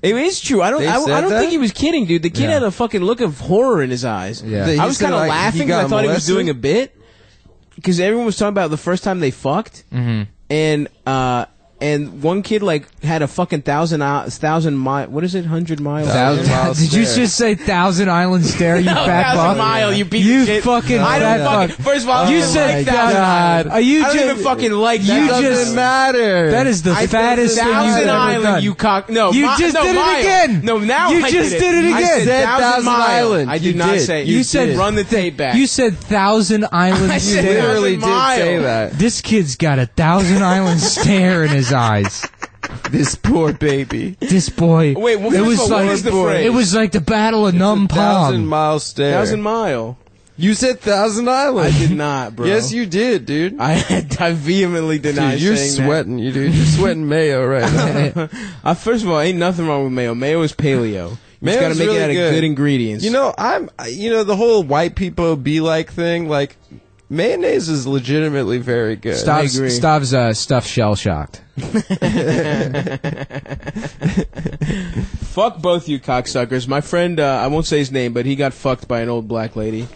It is true. I don't think he was kidding, dude. The kid had a fucking look of horror in his eyes. Yeah. I was kind of laughing because I thought he was doing a bit. Because everyone was talking about the first time they fucked. And one kid like had a fucking 1,000 mile. What is it? 100 miles. 1,000 miles. Did you just say 1,000 Island Stare? You fat 1,000 fuck. mile. You piece You of shit. fucking I don't fat fucking. First of all, You I don't said like 1,000 Island. Are you I don't just even fucking like that. you Doesn't just matter. That is the fattest thing you've 1,000 ever Island. done. You cock. No, You just did it again. No, now You I just did did it I again. said 1,000 mile. Island. I You did not did. say. You said run the tape back. You said 1,000 Island I said Stare. literally 1,000 did say mile. that. This kid's got 1,000 Island Stare in his eyes. This poor baby. This boy. Wait, well, it first was of all, what like is the phrase? it was like the Battle of Num 1,000 Palm. mile stare. 1,000 mile. You said 1,000 Island. I did not, bro. Yes, you did, dude. I vehemently deny Dude, you're saying sweating, you dude. You're sweating mayo right now. that. First of all, ain't nothing wrong with mayo. Mayo is paleo. You just gotta Mayo's make really it out of good ingredients. You know, the whole white people be like thing, like, mayonnaise is legitimately very good. Stav's stuff shell shocked. Fuck both you cocksuckers. My friend, I won't say his name, but he got fucked by an old black lady.